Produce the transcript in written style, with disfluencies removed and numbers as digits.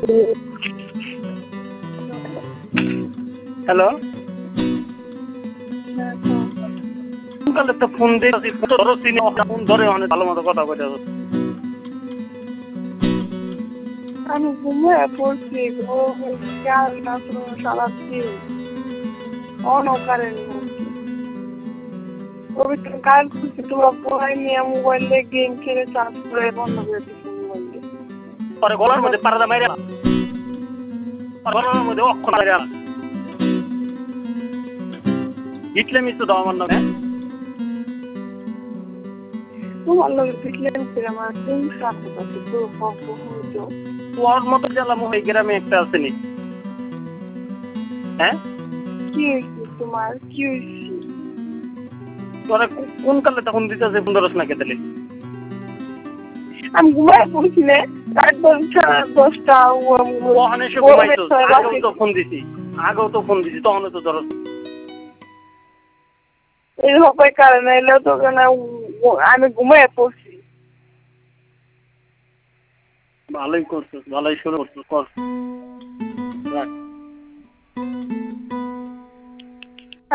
Hello, কাল একটা phone দিয়েছি, ফোন ধরে অনেক ভালো মতো কথা বলে। আমি ঘুমিয়ে পড়ছি গো, খেয়াল না তো সারাচ্ছি অনকারের মধ্যে। পবিত্র কাল খুঁজছি তোমার পড়াই নিয়ে মোবাইলে গেম খেলে চার্জ করে বন্ধ করে দিচ্ছি মোবাইলে। পরে গলার মধ্যে পাড়াটা মাইরে গলার মধ্যে অক্ষর মাইরে হিটলে মিশতে দাও আমার নামে। তোমার লোক দেখলেন আমার হিংসা আছে পুরো পক্ষ হইতো। তোর মতো জ্বালা মনে গ্রামে একটা আসেনি। হ্যাঁ, কি হয়েছে তোমার, কি হয়েছে? তোরা কোন কালে তখন দিতেছে 15 না কেটে? আমি ঘুমায় পড়ছি না, রাত 10টা ওখানে এসে ঘুমাইছো, আগেও তো ফোন দিছি, তখনও তো ধরো এই হবে কারণে এলেও তো আমি ঘুমায় পড়ছি। ভালোই করছো, ভালোই শুরু করছো, কর।